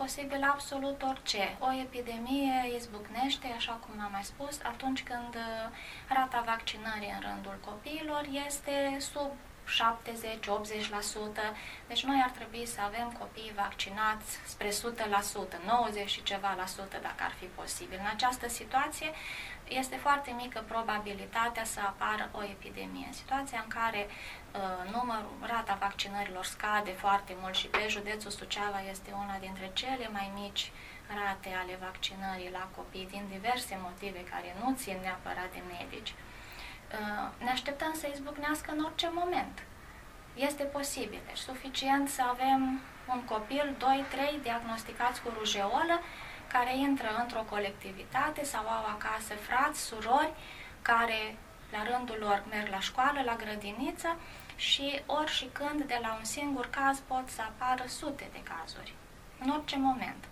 posibil absolut orice. O epidemie izbucnește, așa cum am mai spus, atunci când rata vaccinării în rândul copiilor este sub 70-80%, deci noi ar trebui să avem copii vaccinați spre 100%, 90 și ceva la sută dacă ar fi posibil. În această situație este foarte mică probabilitatea să apară o epidemie. În situația în care rata vaccinărilor scade foarte mult și pe județul Suceava este una dintre cele mai mici rate ale vaccinării la copii din diverse motive care nu țin neapărat de medici, ne așteptăm să izbucnească în orice moment. Este posibil. Deci suficient să avem un copil, 2-3 diagnosticați cu rujeolă, care intră într-o colectivitate sau au acasă frați, surori, care la rândul lor merg la școală, la grădiniță și ori și când de la un singur caz pot să apară sute de cazuri, în orice moment.